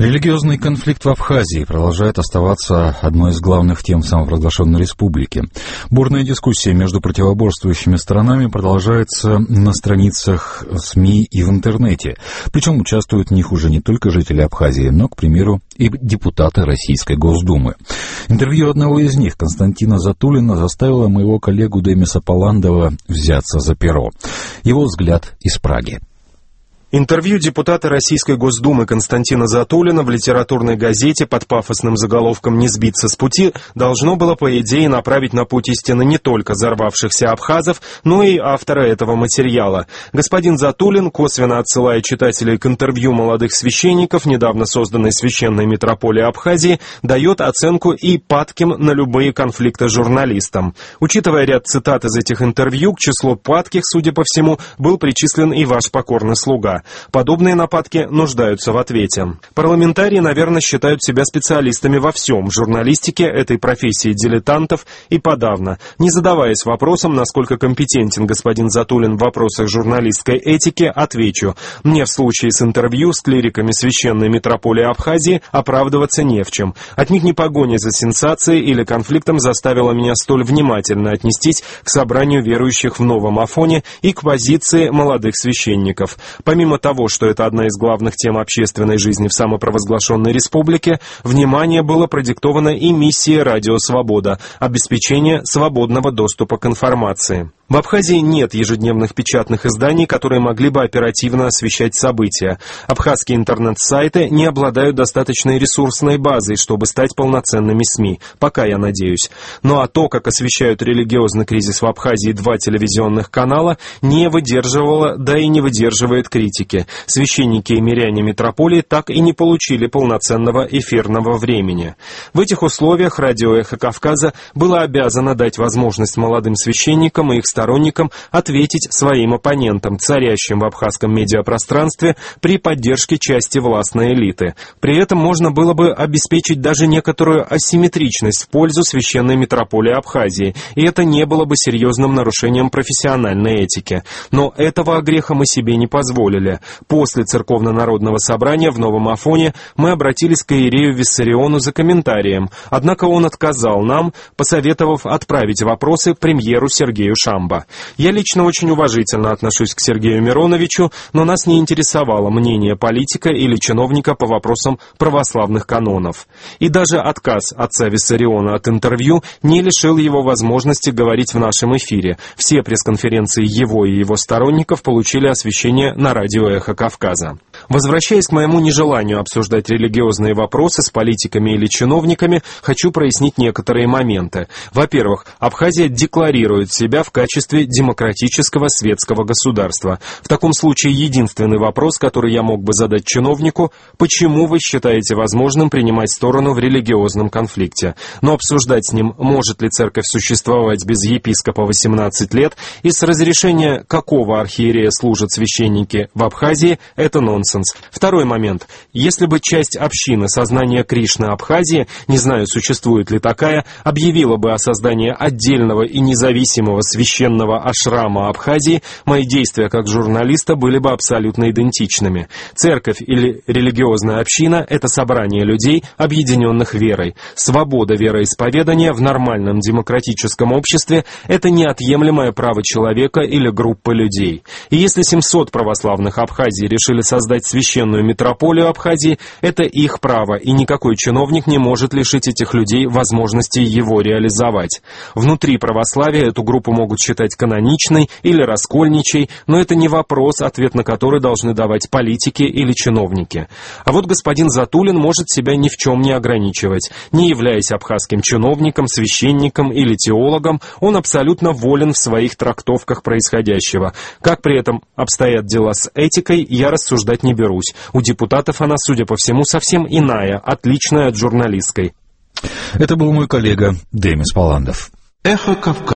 Религиозный конфликт в Абхазии продолжает оставаться одной из главных тем самопровозглашенной республики. Бурная дискуссия между противоборствующими сторонами продолжается на страницах СМИ и в интернете. Причем участвуют в них уже не только жители Абхазии, но, к примеру, и депутаты Российской Госдумы. Интервью одного из них, Константина Затулина, заставило моего коллегу Демиса Паландова взяться за перо. Его взгляд из Праги. Интервью депутата Российской Госдумы Константина Затулина в литературной газете под пафосным заголовком «Не сбиться с пути» должно было, по идее, направить на путь истины не только взорвавшихся абхазов, но и автора этого материала. Господин Затулин, косвенно отсылая читателей к интервью молодых священников, недавно созданной священной митрополии Абхазии, дает оценку и падким на любые конфликты журналистам. Учитывая ряд цитат из этих интервью, к числу падких, судя по всему, был причислен и ваш покорный слуга. Подобные нападки нуждаются в ответе. Парламентарии, наверное, считают себя специалистами во всем. В журналистике этой профессии дилетантов и подавно. Не задаваясь вопросом, насколько компетентен господин Затулин в вопросах журналистской этики, отвечу. Мне в случае с интервью с клириками священной митрополии Абхазии оправдываться не в чем. Отнюдь не погоня за сенсацией или конфликтом заставила меня столь внимательно отнестись к собранию верующих в Новом Афоне и к позиции молодых священников. Помимо того, что это одна из главных тем общественной жизни в самопровозглашенной республике, внимание было продиктовано и миссией «Радио Свобода» — обеспечение свободного доступа к информации. В Абхазии нет ежедневных печатных изданий, которые могли бы оперативно освещать события. Абхазские интернет-сайты не обладают достаточной ресурсной базой, чтобы стать полноценными СМИ. Пока, я надеюсь. Ну а то, как освещают религиозный кризис в Абхазии два телевизионных канала, не выдерживало, да и не выдерживает критики. Священники и миряне митрополии так и не получили полноценного эфирного времени. В этих условиях радио «Эхо Кавказа» было обязано дать возможность молодым священникам и их сторонникам ответить своим оппонентам, царящим в абхазском медиапространстве при поддержке части властной элиты. При этом можно было бы обеспечить даже некоторую асимметричность в пользу священной митрополии Абхазии, и это не было бы серьезным нарушением профессиональной этики. Но этого огреха мы себе не позволили. После церковно-народного собрания в Новом Афоне мы обратились к иерею Виссариону за комментарием, однако он отказал нам, посоветовав отправить вопросы премьеру Сергею Шамбо. Я лично очень уважительно отношусь к Сергею Мироновичу, но нас не интересовало мнение политика или чиновника по вопросам православных канонов. И даже отказ отца Виссариона от интервью не лишил его возможности говорить в нашем эфире. Все пресс-конференции его и его сторонников получили освещение на радио «Эхо Кавказа». Возвращаясь к моему нежеланию обсуждать религиозные вопросы с политиками или чиновниками, хочу прояснить некоторые моменты. Во-первых, Абхазия декларирует себя в качестве демократического светского государства. В таком случае единственный вопрос, который я мог бы задать чиновнику: почему вы считаете возможным принимать сторону в религиозном конфликте? Но обсуждать с ним, может ли церковь существовать без епископа 18 лет и с разрешения какого архиерея служат священники в Абхазии, это нонсенс. Второй момент. Если бы часть общины сознания Кришны Абхазии, не знаю, существует ли такая, объявила бы о создании отдельного и независимого священного ашрама Абхазии, мои действия как журналиста были бы абсолютно идентичными. Церковь или религиозная община — это собрание людей, объединенных верой. Свобода вероисповедания в нормальном демократическом обществе — это неотъемлемое право человека или группы людей. И если 700 православных Абхазии решили создать священную митрополию Абхазии, это их право, и никакой чиновник не может лишить этих людей возможности его реализовать. Внутри православия эту группу могут считать каноничной или раскольничей, но это не вопрос, ответ на который должны давать политики или чиновники. А вот господин Затулин может себя ни в чем не ограничивать. Не являясь абхазским чиновником, священником или теологом, он абсолютно волен в своих трактовках происходящего. Как при этом обстоят дела с этикой, я рассуждать не берусь. У депутатов она, судя по всему, совсем иная, отличная от журналистской. Это был мой коллега Демис Паландов. Эхо Кавказа.